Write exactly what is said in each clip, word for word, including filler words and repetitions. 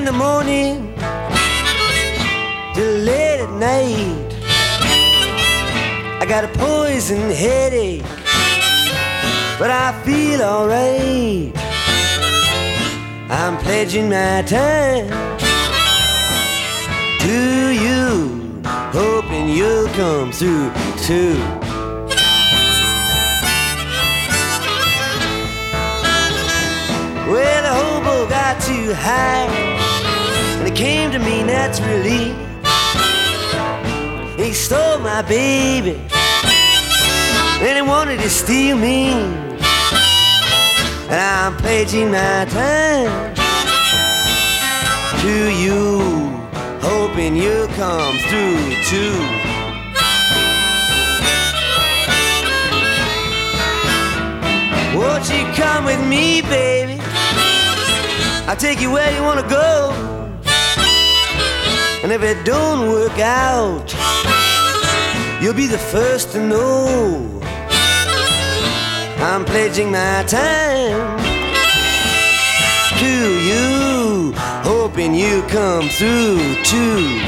the morning till late at night. I got a poison headache, but I feel alright. I'm pledging my time to you, hoping you'll come through too. Well, the hobo got too high, and it came to me naturally. He stole my baby, and he wanted to steal me. And I'm pledging my time to you, hoping you'll come through too. Won't you come with me, baby? I'll take you where you wanna go. And if it don't work out, you'll be the first to know. I'm pledging my time to you, hoping you come through too.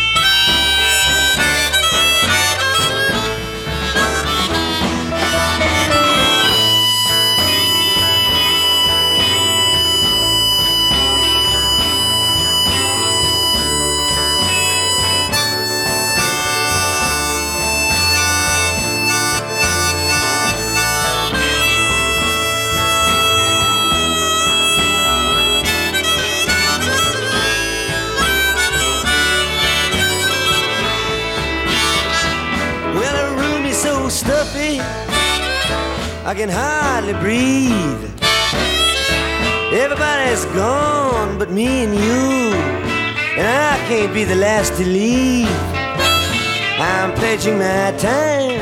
Stuffy, I can hardly breathe. Everybody's gone but me and you, and I can't be the last to leave. I'm pledging my time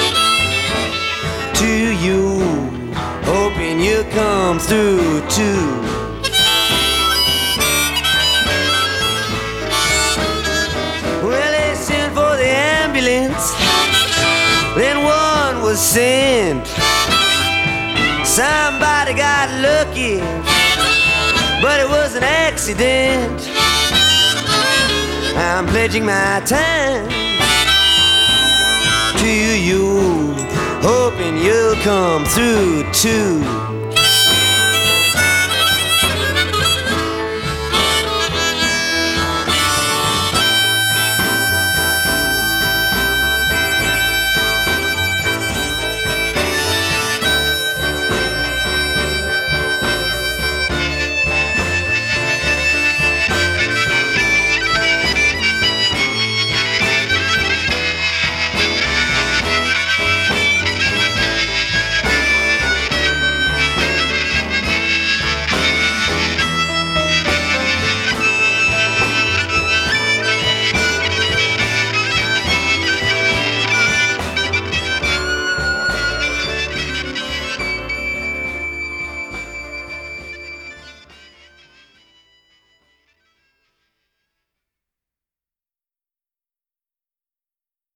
to you, hoping you come through too. Well, they sent for the ambulance, then one was sent. Somebody got lucky, but it was an accident. I'm pledging my time to you, hoping you'll come through too.